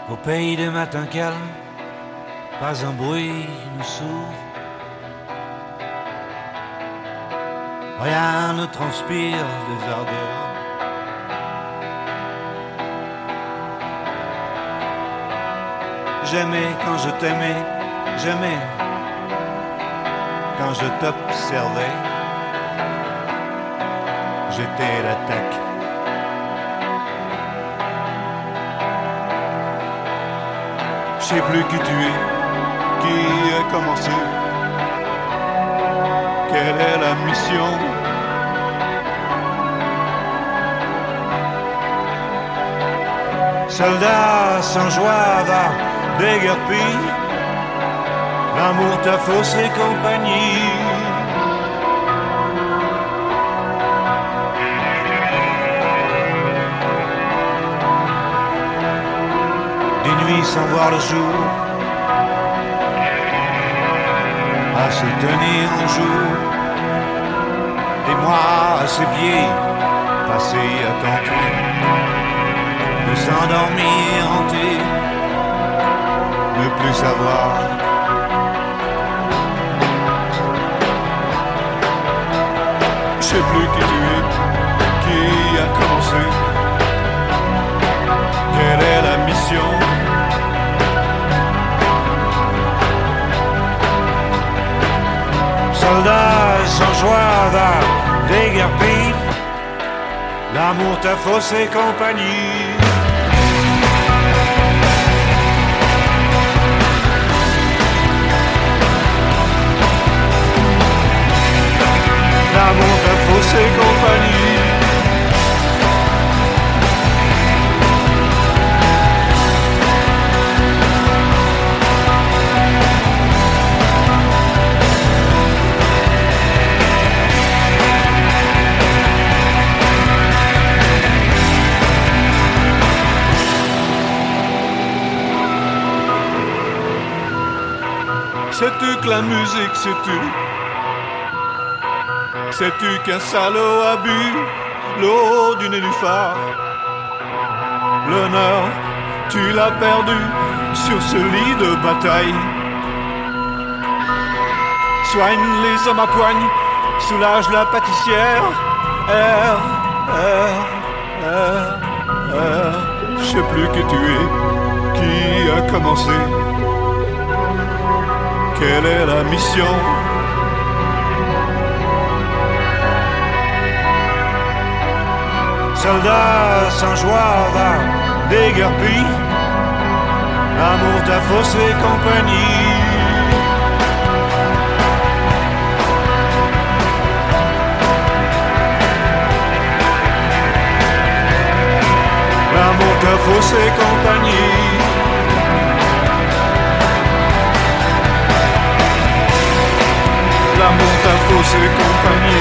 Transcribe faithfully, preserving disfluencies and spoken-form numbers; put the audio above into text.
Au pays des matins calmes, pas un bruit ne sourd. Rien ne transpire des ardeurs. J'aimais quand je t'aimais, j'aimais quand je t'observais. J'étais l'attaque. Je sais plus qui tu es, qui a commencé. Quelle est la mission? Soldat sans joie va déguerpi, l'amour t'a faussé compagnie. Des nuits sans voir le jour, à se tenir en jour, des mois à ses pieds, passés à tenter de s'endormir hanté, ne plus savoir. Je sais plus qui tu es, qui a commencé, quelle est la mission? Soldat sans joie va déguerpi, l'amour t'a faussé compagnie. L'amour t'a faussé compagnie. Sais-tu que la musique c'est tu? Sais-tu qu'un salaud a bu l'eau du nénuphar? L'honneur, tu l'as perdu sur ce lit de bataille. Soigne les hommes à poigne, soulage la pâtissière. R, R, R, R. Je sais plus qui tu es, qui a commencé. Quelle est la mission? Soldat sans joie va déguerpi, l'amour t'a faussé compagnie. L'amour t'a faussé compagnie. L'amour t'a faussé compagnie.